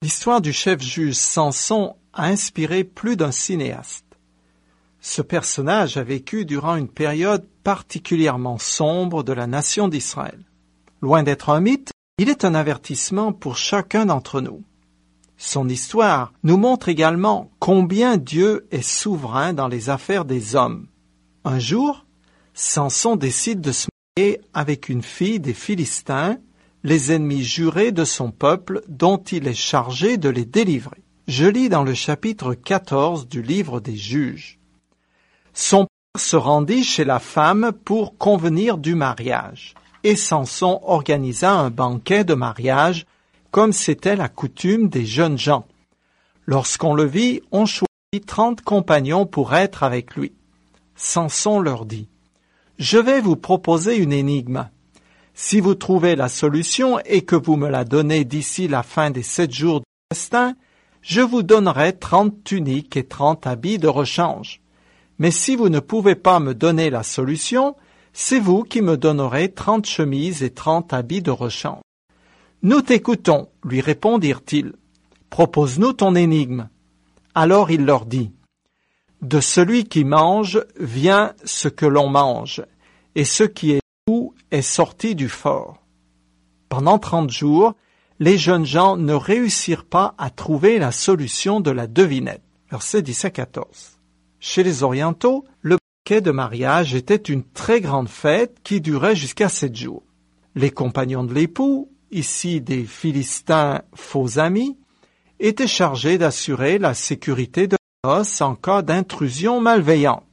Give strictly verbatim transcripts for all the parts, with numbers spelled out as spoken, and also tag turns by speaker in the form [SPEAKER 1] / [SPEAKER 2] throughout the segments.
[SPEAKER 1] L'histoire du chef juge Samson a inspiré plus d'un cinéaste. Ce personnage a vécu durant une période particulièrement sombre de la nation d'Israël. Loin d'être un mythe, il est un avertissement pour chacun d'entre nous. Son histoire nous montre également combien Dieu est souverain dans les affaires des hommes. Un jour, Samson décide de se marier avec une fille des Philistins, les ennemis jurés de son peuple dont il est chargé de les délivrer. Je lis dans le chapitre quatorze du livre des Juges. Son père se rendit chez la femme pour convenir du mariage, et Samson organisa un banquet de mariage comme c'était la coutume des jeunes gens. Lorsqu'on le vit, on choisit trente compagnons pour être avec lui. Samson leur dit « Je vais vous proposer une énigme. Si vous trouvez la solution et que vous me la donnez d'ici la fin des sept jours du festin, je vous donnerai trente tuniques et trente habits de rechange. Mais si vous ne pouvez pas me donner la solution, c'est vous qui me donnerez trente chemises et trente habits de rechange. » « Nous t'écoutons, lui répondirent-ils. Propose-nous ton énigme. Alors il leur dit, de celui qui mange vient ce que l'on mange, et ce qui est doux est sorti du fort. Pendant trente jours, les jeunes gens ne réussirent pas à trouver la solution de la devinette. Versets dix à quatorze. Chez les Orientaux, le banquet de mariage était une très grande fête qui durait jusqu'à sept jours. Les compagnons de l'époux, ici des Philistins faux amis, étaient chargés d'assurer la sécurité de la noce en cas d'intrusion malveillante.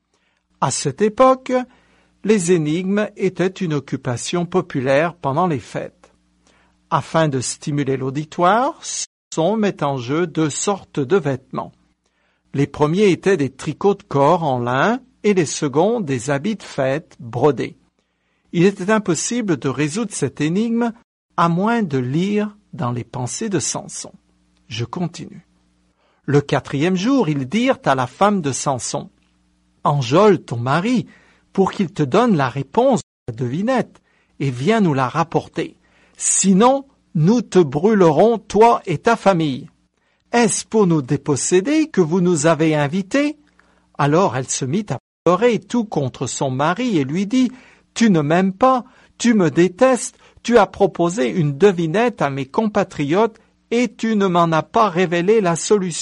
[SPEAKER 1] À cette époque, les énigmes étaient une occupation populaire pendant les fêtes. Afin de stimuler l'auditoire, Samson met en jeu deux sortes de vêtements. Les premiers étaient des tricots de corps en lin et les seconds des habits de fête brodés. Il était impossible de résoudre cette énigme à moins de lire dans les pensées de Samson. Je continue. Le quatrième jour, ils dirent à la femme de Samson, « Enjôle ton mari pour qu'il te donne la réponse de la devinette et viens nous la rapporter. Sinon, nous te brûlerons, toi et ta famille. Est-ce pour nous déposséder que vous nous avez invités ?» Alors elle se mit à pleurer tout contre son mari et lui dit, « Tu ne m'aimes pas, tu me détestes, tu as proposé une devinette à mes compatriotes et tu ne m'en as pas révélé la solution. »«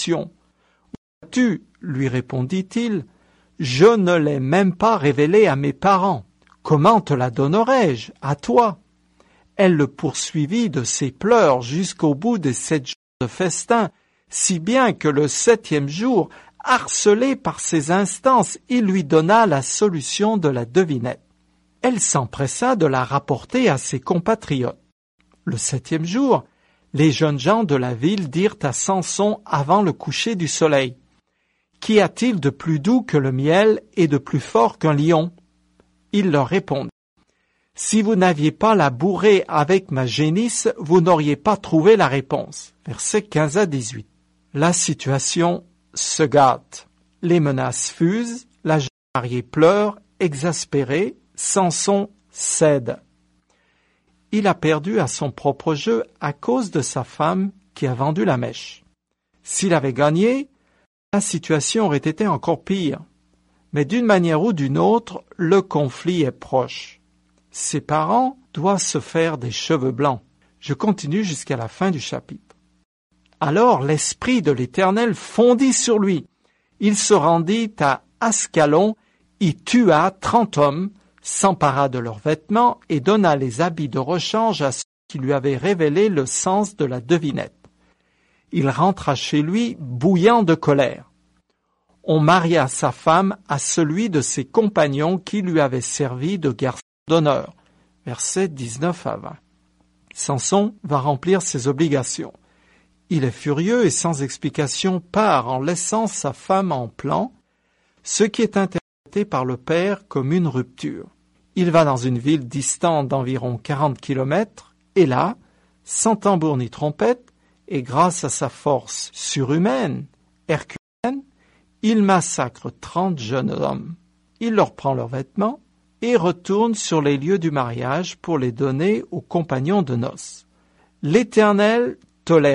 [SPEAKER 1] Tu, lui répondit-il, je ne l'ai même pas révélée à mes parents. Comment te la donnerais-je à toi ?» Elle le poursuivit de ses pleurs jusqu'au bout des sept jours de festin, si bien que le septième jour, harcelé par ses instances, il lui donna la solution de la devinette. Elle s'empressa de la rapporter à ses compatriotes. Le septième jour, les jeunes gens de la ville dirent à Samson avant le coucher du soleil, « Qu'y a-t-il de plus doux que le miel et de plus fort qu'un lion ?» Il leur répondit, « Si vous n'aviez pas la bourrée avec ma génisse, vous n'auriez pas trouvé la réponse. » Versets quinze à dix-huit. La situation se gâte. Les menaces fusent, la jeune mariée pleure, exaspérée. Samson cède. Il a perdu à son propre jeu à cause de sa femme qui a vendu la mèche. S'il avait gagné, la situation aurait été encore pire. Mais d'une manière ou d'une autre, le conflit est proche. Ses parents doivent se faire des cheveux blancs. Je continue jusqu'à la fin du chapitre. Alors l'Esprit de l'Éternel fondit sur lui. Il se rendit à Ascalon, y tua trente hommes, s'empara de leurs vêtements et donna les habits de rechange à ceux qui lui avaient révélé le sens de la devinette. Il rentra chez lui bouillant de colère. On maria sa femme à celui de ses compagnons qui lui avait servi de garçon d'honneur. Versets dix-neuf à vingt. Samson va remplir ses obligations. Il est furieux et sans explication part en laissant sa femme en plan, ce qui est interprété par le père comme une rupture. Il va dans une ville distante d'environ quarante kilomètres et là, sans tambour ni trompette, et grâce à sa force surhumaine, herculéenne, il massacre trente jeunes hommes. Il leur prend leurs vêtements et retourne sur les lieux du mariage pour les donner aux compagnons de noces. L'Éternel tolère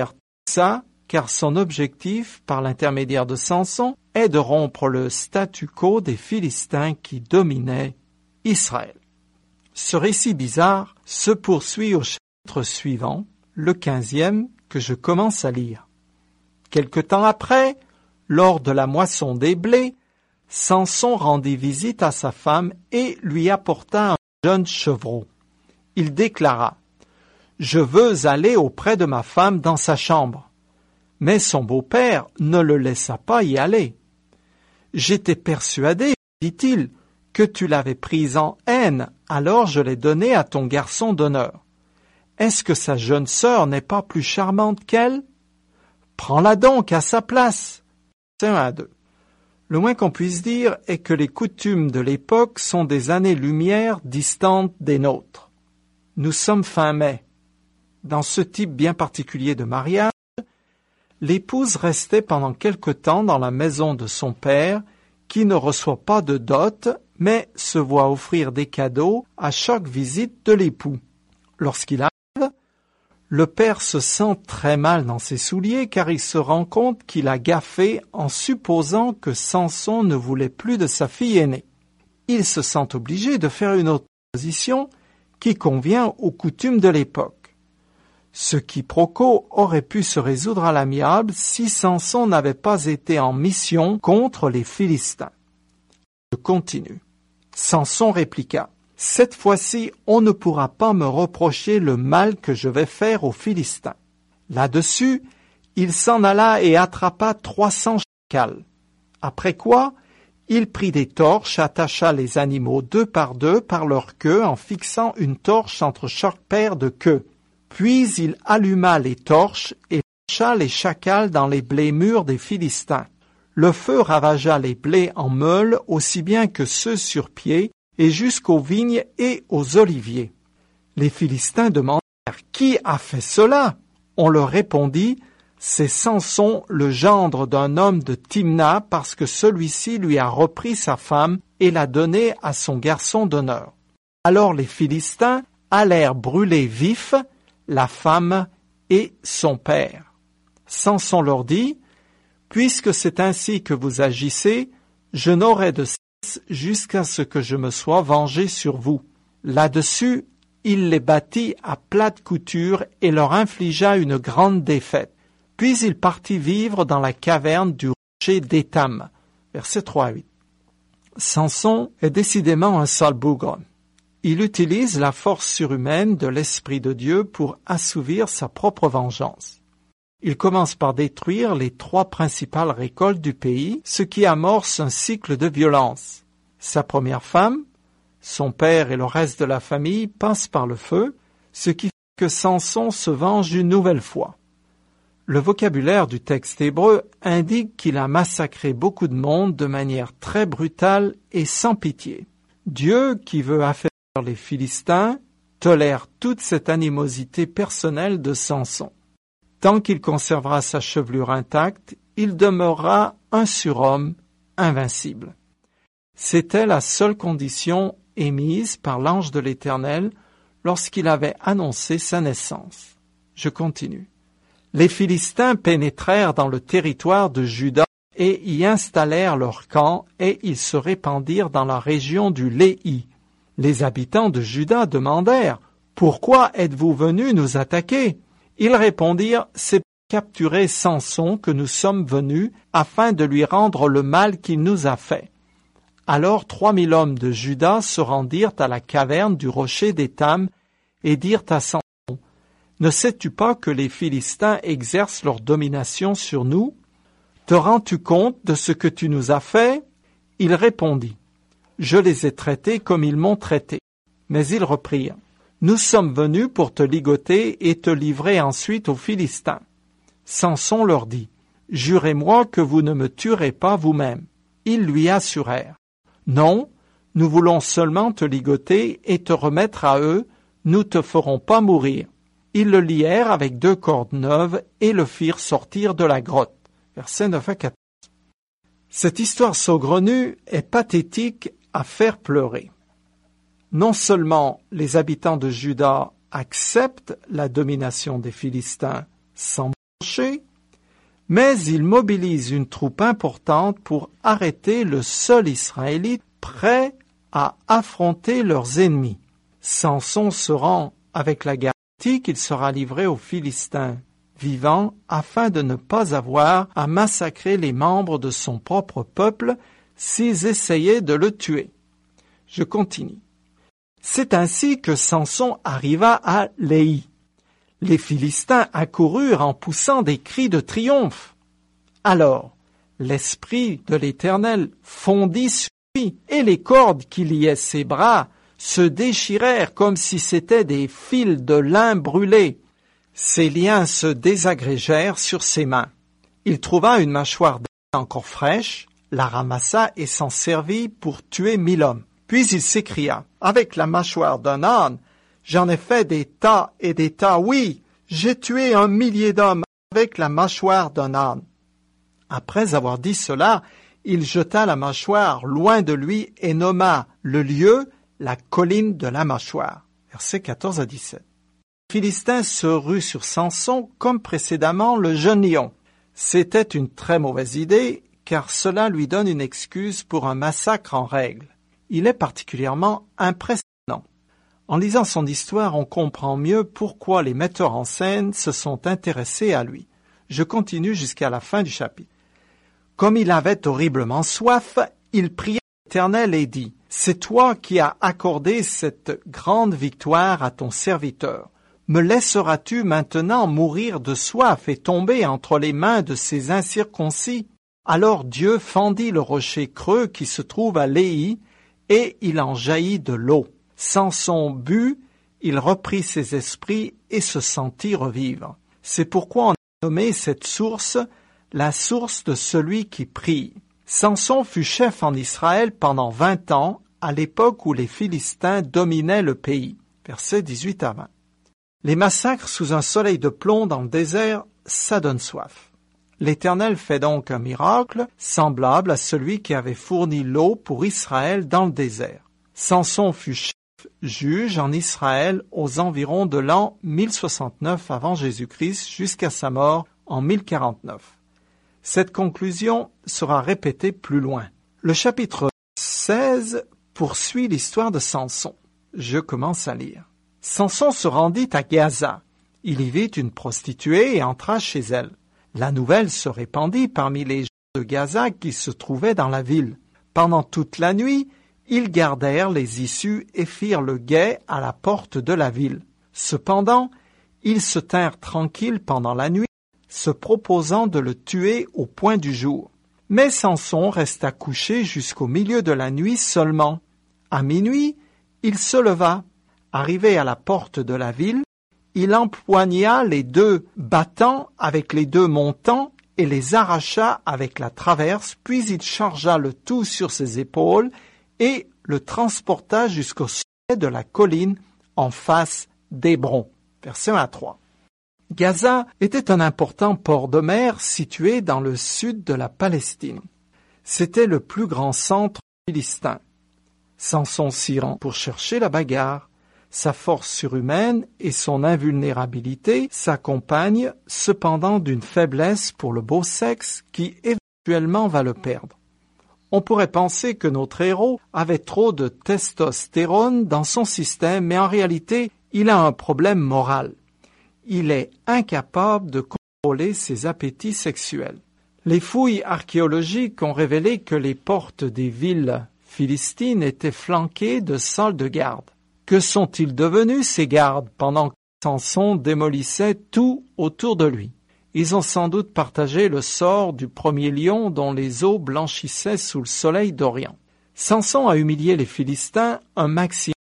[SPEAKER 1] Ça, car son objectif, par l'intermédiaire de Samson, est de rompre le statu quo des Philistins qui dominaient Israël. Ce récit bizarre se poursuit au chapitre suivant, le quinzième, que je commence à lire. Quelque temps après, lors de la moisson des blés, Samson rendit visite à sa femme et lui apporta un jeune chevreau. Il déclara « Je veux aller auprès de ma femme dans sa chambre. » Mais son beau-père ne le laissa pas y aller. « J'étais persuadé, dit-il, que tu l'avais prise en haine, alors je l'ai donnée à ton garçon d'honneur. Est-ce que sa jeune sœur n'est pas plus charmante qu'elle? Prends-la donc à sa place. » C'est un à deux. Le moins qu'on puisse dire est que les coutumes de l'époque sont des années-lumière distantes des nôtres. Nous sommes fin mai. Dans ce type bien particulier de mariage, l'épouse restait pendant quelque temps dans la maison de son père, qui ne reçoit pas de dot, mais se voit offrir des cadeaux à chaque visite de l'époux. Lorsqu'il arrive, le père se sent très mal dans ses souliers car il se rend compte qu'il a gaffé en supposant que Samson ne voulait plus de sa fille aînée. Il se sent obligé de faire une autre position qui convient aux coutumes de l'époque. Ce quiproquo aurait pu se résoudre à l'amiable si Samson n'avait pas été en mission contre les Philistins. Je continue. Samson répliqua. « Cette fois-ci, on ne pourra pas me reprocher le mal que je vais faire aux Philistins. » Là-dessus, il s'en alla et attrapa trois cents shakals. Après quoi, il prit des torches, attacha les animaux deux par deux par leur queue en fixant une torche entre chaque paire de queues. Puis il alluma les torches et lâcha les chacals dans les blés mûrs des Philistins. Le feu ravagea les blés en meules aussi bien que ceux sur pied, et jusqu'aux vignes et aux oliviers. Les Philistins demandèrent « Qui a fait cela ?» On leur répondit « C'est Samson, le gendre d'un homme de Timna, parce que celui-ci lui a repris sa femme et l'a donnée à son garçon d'honneur. » Alors les Philistins allèrent brûler vifs la femme et son père. Samson leur dit « Puisque c'est ainsi que vous agissez, je n'aurai de jusqu'à ce que je me sois vengé sur vous. » Là-dessus, il les battit à plate couture et leur infligea une grande défaite. Puis il partit vivre dans la caverne du rocher d'Étam. Versets trois à huit. Samson est décidément un sale bougre. Il utilise la force surhumaine de l'Esprit de Dieu pour assouvir sa propre vengeance. Il commence par détruire les trois principales récoltes du pays, ce qui amorce un cycle de violence. Sa première femme, son père et le reste de la famille passent par le feu, ce qui fait que Samson se venge une nouvelle fois. Le vocabulaire du texte hébreu indique qu'il a massacré beaucoup de monde de manière très brutale et sans pitié. Dieu, qui veut affaiblir les Philistins, tolère toute cette animosité personnelle de Samson. Tant qu'il conservera sa chevelure intacte, il demeurera un surhomme invincible. C'était la seule condition émise par l'ange de l'Éternel lorsqu'il avait annoncé sa naissance. Je continue. Les Philistins pénétrèrent dans le territoire de Juda et y installèrent leur camp et ils se répandirent dans la région du Léhi. Les habitants de Juda demandèrent « Pourquoi êtes-vous venus nous attaquer ?» Ils répondirent « C'est pour capturer Samson que nous sommes venus afin de lui rendre le mal qu'il nous a fait. » Alors trois mille hommes de Juda se rendirent à la caverne du rocher d'Étam et dirent à Samson « Ne sais-tu pas que les Philistins exercent leur domination sur nous? Te rends-tu compte de ce que tu nous as fait ?» Il répondit « Je les ai traités comme ils m'ont traité. » Mais ils reprirent « Nous sommes venus pour te ligoter et te livrer ensuite aux Philistins. » Samson leur dit « Jurez-moi que vous ne me tuerez pas vous-même. » Ils lui assurèrent « Non, nous voulons seulement te ligoter et te remettre à eux, nous te ferons pas mourir. » Ils le lièrent avec deux cordes neuves et le firent sortir de la grotte. Versets neuf à quatorze. Cette histoire saugrenue est pathétique à faire pleurer. Non seulement les habitants de Juda acceptent la domination des Philistins sans broncher, marcher, mais il mobilise une troupe importante pour arrêter le seul Israélite prêt à affronter leurs ennemis. Samson se rend avec la garantie qu'il sera livré aux Philistins vivants afin de ne pas avoir à massacrer les membres de son propre peuple s'ils essayaient de le tuer. Je continue. C'est ainsi que Samson arriva à Léhi. Les Philistins accoururent en poussant des cris de triomphe. Alors, l'Esprit de l'Éternel fondit sur lui, et les cordes qui liaient ses bras se déchirèrent comme si c'étaient des fils de lin brûlé. Ses liens se désagrégèrent sur ses mains. Il trouva une mâchoire d'âne encore fraîche, la ramassa et s'en servit pour tuer mille hommes. Puis il s'écria, « Avec la mâchoire d'un âne, j'en ai fait des tas et des tas, oui, j'ai tué un millier d'hommes avec la mâchoire d'un âne. » Après avoir dit cela, il jeta la mâchoire loin de lui et nomma le lieu la colline de la mâchoire. Versets quatorze à dix-sept. Les Philistins se ruent sur Samson comme précédemment le jeune lion. C'était une très mauvaise idée, car cela lui donne une excuse pour un massacre en règle. Il est particulièrement impressionnant. En lisant son histoire, on comprend mieux pourquoi les metteurs en scène se sont intéressés à lui. Je continue jusqu'à la fin du chapitre. Comme il avait horriblement soif, il pria l'Éternel et dit, « C'est toi qui as accordé cette grande victoire à ton serviteur. Me laisseras-tu maintenant mourir de soif et tomber entre les mains de ces incirconcis? » Alors Dieu fendit le rocher creux qui se trouve à Léhi, et il en jaillit de l'eau. Samson but, il reprit ses esprits et se sentit revivre. C'est pourquoi on a nommé cette source la source de celui qui prie. Samson fut chef en Israël pendant vingt ans, à l'époque où les Philistins dominaient le pays. Versets dix-huit à vingt. Les massacres sous un soleil de plomb dans le désert, ça donne soif. L'Éternel fait donc un miracle semblable à celui qui avait fourni l'eau pour Israël dans le désert. Samson fut chef juge en Israël aux environs de l'an mille soixante-neuf avant Jésus-Christ jusqu'à sa mort en mille quarante-neuf. Cette conclusion sera répétée plus loin. Le chapitre seize poursuit l'histoire de Samson. Je commence à lire. Samson se rendit à Gaza. Il y vit une prostituée et entra chez elle. La nouvelle se répandit parmi les gens de Gaza qui se trouvaient dans la ville. Pendant toute la nuit, ils gardèrent les issues et firent le guet à la porte de la ville. Cependant, ils se tinrent tranquilles pendant la nuit, se proposant de le tuer au point du jour. Mais Samson resta couché jusqu'au milieu de la nuit seulement. À minuit, il se leva. Arrivé à la porte de la ville, il empoigna les deux battants avec les deux montants et les arracha avec la traverse, puis il chargea le tout sur ses épaules et le transporta jusqu'au sommet de la colline en face d'Hébron. Verset un à trois. Gaza était un important port de mer situé dans le sud de la Palestine. C'était le plus grand centre philistin. Samson s'y rend pour chercher la bagarre. Sa force surhumaine et son invulnérabilité s'accompagnent cependant d'une faiblesse pour le beau sexe qui éventuellement va le perdre. On pourrait penser que notre héros avait trop de testostérone dans son système, mais en réalité, il a un problème moral. Il est incapable de contrôler ses appétits sexuels. Les fouilles archéologiques ont révélé que les portes des villes philistines étaient flanquées de salles de garde. Que sont-ils devenus, ces gardes, pendant que Samson démolissait tout autour de lui? Ils ont sans doute partagé le sort du premier lion dont les os blanchissaient sous le soleil d'Orient. Samson a humilié les Philistins un maximum.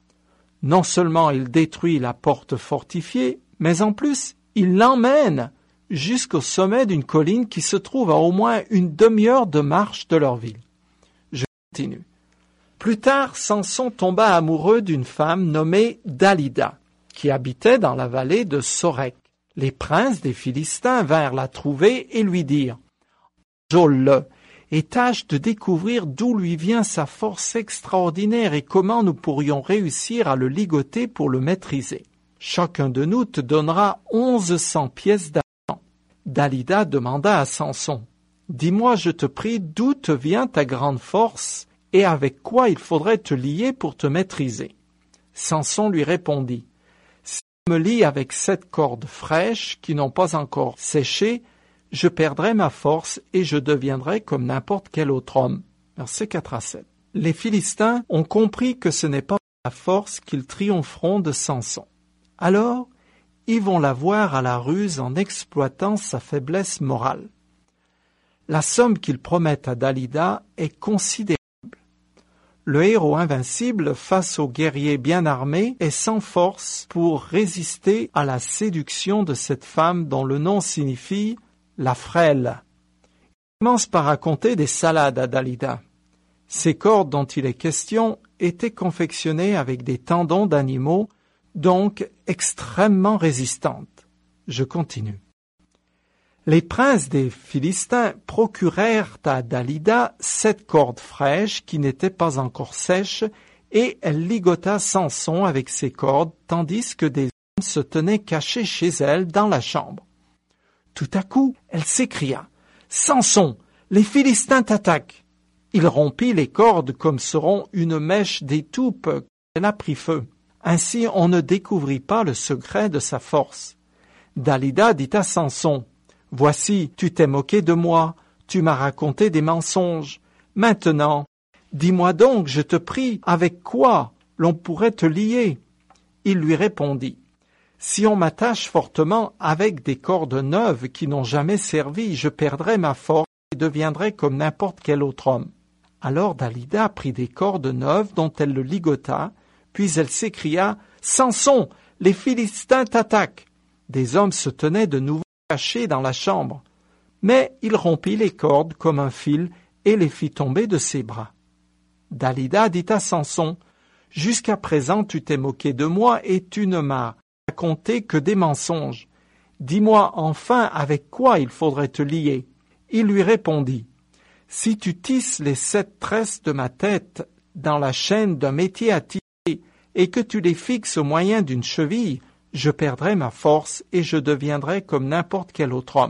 [SPEAKER 1] Non seulement il détruit la porte fortifiée, mais en plus, il l'emmène jusqu'au sommet d'une colline qui se trouve à au moins une demi-heure de marche de leur ville. Je continue. Plus tard, Samson tomba amoureux d'une femme nommée Dalida, qui habitait dans la vallée de Sorek. Les princes des Philistins vinrent la trouver et lui dirent « Enjôle-le et tâche de découvrir d'où lui vient sa force extraordinaire et comment nous pourrions réussir à le ligoter pour le maîtriser. Chacun de nous te donnera onze cents pièces d'argent. » Dalila demanda à Samson, « Dis-moi, je te prie, d'où te vient ta grande force et avec quoi il faudrait te lier pour te maîtriser ?» Samson lui répondit, « Si je me lie avec sept cordes fraîches qui n'ont pas encore séché, je perdrai ma force et je deviendrai comme n'importe quel autre homme. » Versets quatre à sept. Les Philistins ont compris que ce n'est pas par la force qu'ils triompheront de Samson. Alors, ils vont l'avoir à la ruse en exploitant sa faiblesse morale. La somme qu'ils promettent à Dalila est considérable. Le héros invincible face aux guerriers bien armés est sans force pour résister à la séduction de cette femme dont le nom signifie la frêle. Il commence par raconter des salades à Dalila. Ces cordes dont il est question étaient confectionnées avec des tendons d'animaux, donc extrêmement résistantes. Je continue. Les princes des Philistins procurèrent à Dalila sept cordes fraîches qui n'étaient pas encore sèches, et elle ligota Samson avec ces cordes, tandis que des hommes se tenaient cachés chez elle dans la chambre. Tout à coup, elle s'écria, « Samson, les Philistins t'attaquent !» Il rompit les cordes comme seront une mèche d'étoupe quand elle a pris feu. Ainsi, on ne découvrit pas le secret de sa force. Dalila dit à Samson, « Voici, tu t'es moqué de moi, tu m'as raconté des mensonges. Maintenant, dis-moi donc, je te prie, avec quoi l'on pourrait te lier ?» Il lui répondit, « Si on m'attache fortement avec des cordes neuves qui n'ont jamais servi, je perdrai ma force et deviendrai comme n'importe quel autre homme. » Alors Dalila prit des cordes neuves dont elle le ligota, puis elle s'écria, « Samson, les Philistins t'attaquent !» Des hommes se tenaient de nouveau cachés dans la chambre, mais il rompit les cordes comme un fil et les fit tomber de ses bras. Dalila dit à Samson, « Jusqu'à présent tu t'es moqué de moi et tu ne m'as raconté que des mensonges. Dis-moi enfin avec quoi il faudrait te lier. » Il lui répondit, « Si tu tisses les sept tresses de ma tête dans la chaîne d'un métier à tisser et que tu les fixes au moyen d'une cheville, je perdrai ma force et je deviendrai comme n'importe quel autre homme. »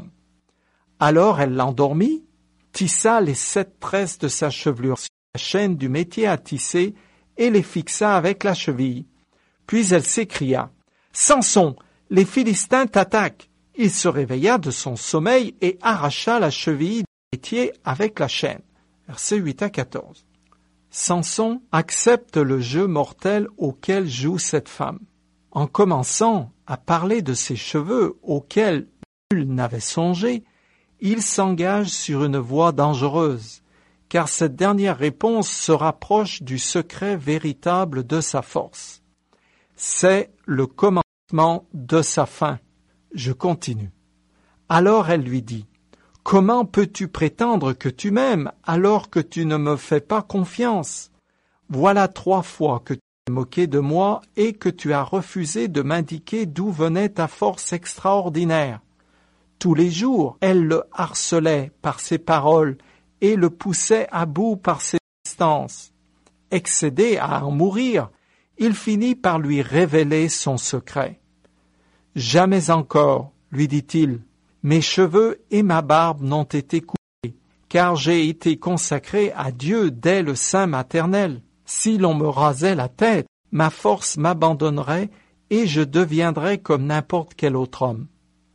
[SPEAKER 1] Alors elle l'endormit, tissa les sept tresses de sa chevelure sur la chaîne du métier à tisser et les fixa avec la cheville. Puis elle s'écria, « Samson, les Philistins t'attaquent !» Il se réveilla de son sommeil et arracha la cheville du métier avec la chaîne. Versets huit à quatorze. Samson accepte le jeu mortel auquel joue cette femme. En commençant à parler de ses cheveux auxquels nul n'avait songé, il s'engage sur une voie dangereuse, car cette dernière réponse se rapproche du secret véritable de sa force. C'est le commencement de sa fin. Je continue. Alors elle lui dit, « Comment peux-tu prétendre que tu m'aimes alors que tu ne me fais pas confiance? Voilà trois fois que tu t'es moqué de moi et que tu as refusé de m'indiquer d'où venait ta force extraordinaire. Tous les jours, elle le harcelait par ses paroles et le poussait à bout par ses instances. Excédé à en mourir, il finit par lui révéler son secret. « Jamais encore, lui dit-il, mes cheveux et ma barbe n'ont été coupés, car j'ai été consacré à Dieu dès le sein maternel. Si l'on me rasait la tête, ma force m'abandonnerait et je deviendrais comme n'importe quel autre homme. »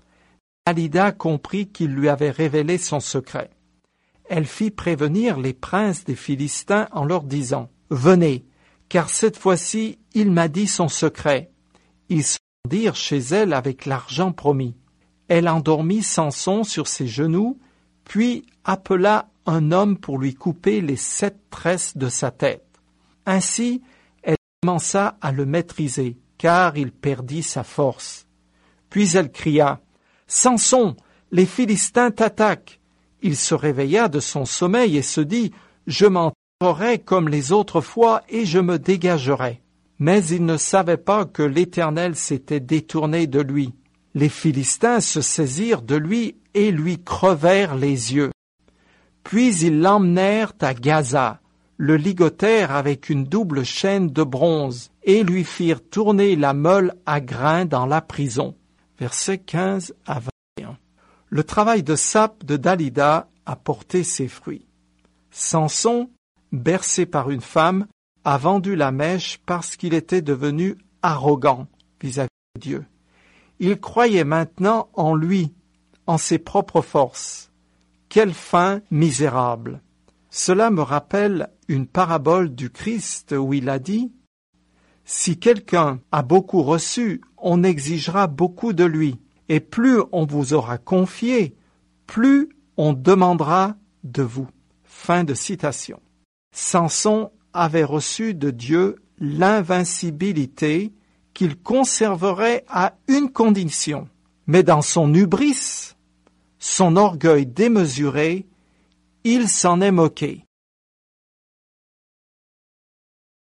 [SPEAKER 1] Dalila comprit qu'il lui avait révélé son secret. Elle fit prévenir les princes des Philistins en leur disant, « Venez, car cette fois-ci il m'a dit son secret. » Ils se rendirent chez elle avec l'argent promis. Elle endormit Samson sur ses genoux, puis appela un homme pour lui couper les sept tresses de sa tête. Ainsi, elle commença à le maîtriser, car il perdit sa force. Puis elle cria, « Samson, les Philistins t'attaquent !» Il se réveilla de son sommeil et se dit, « Je m'en tirerai comme les autres fois et je me dégagerai. » Mais il ne savait pas que l'Éternel s'était détourné de lui. Les Philistins se saisirent de lui et lui crevèrent les yeux. Puis ils l'emmenèrent à Gaza, le ligotèrent avec une double chaîne de bronze et lui firent tourner la meule à grains dans la prison. Versets quinze à vingt et un. Le travail de sape de Dalida a porté ses fruits. Samson, bercé par une femme, a vendu la mèche parce qu'il était devenu arrogant vis-à-vis de Dieu. Il croyait maintenant en lui, en ses propres forces. Quelle fin misérable! Cela me rappelle une parabole du Christ où il a dit « Si quelqu'un a beaucoup reçu, on exigera beaucoup de lui, et plus on vous aura confié, plus on demandera de vous. » Fin de citation. Samson avait reçu de Dieu l'invincibilité qu'il conserverait à une condition. Mais dans son hubris, son orgueil démesuré, il s'en est moqué.